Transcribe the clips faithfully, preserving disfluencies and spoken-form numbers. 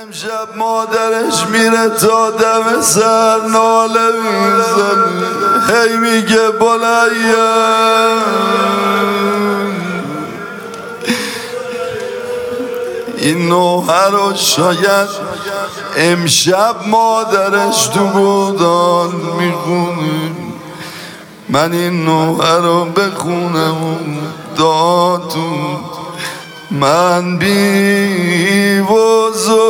امشب مادرش میره تا دم سر ناله میزنه، هی میگه بلیم. این نوحه رو شاید امشب مادرش تو گودال میخونه، من این نوحه رو بخونم و دادون من بی وضو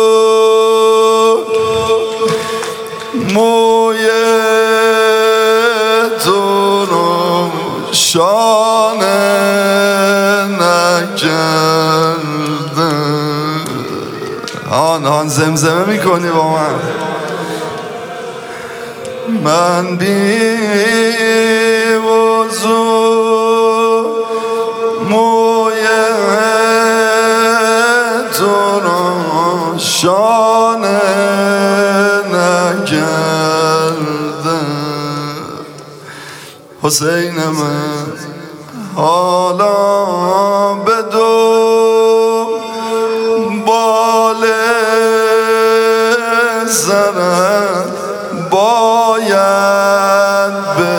موی تو رو شانه نکرده. آن آن زمزمه میکنی با من. من بی وضو موی تو رو شانه نکرده. حسین من حالا به دو بال سرت باید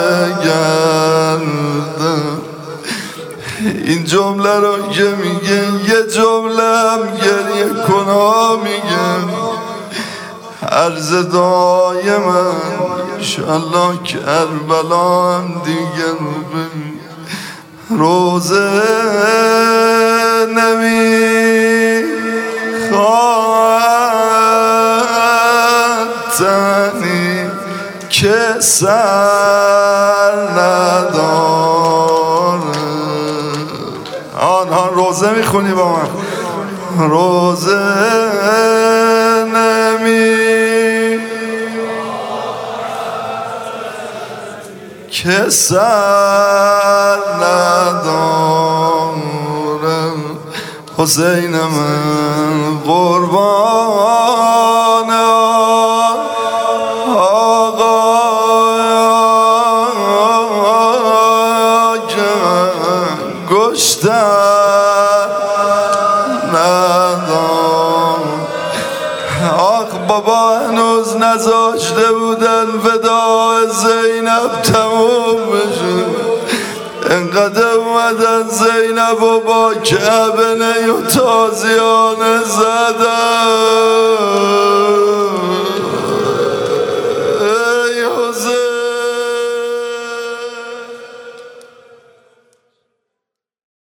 بگردم. این جمله رو که میگه یه جمله هم گریه کنا میگه عرض دعای من انشالله کربلا هم دیگه رو ببین روزه نمیخواد تنی که سر نداره. آنها روزه میخونی با من. روزه نمی که سر نداره. حسین من قربان آقا که گشتن ندارم. آخ بابا هنوز نذاشته بودن وداع زینب تموم بشه، انقدر اومدن زینب و با کعبه و تازیانه زدن.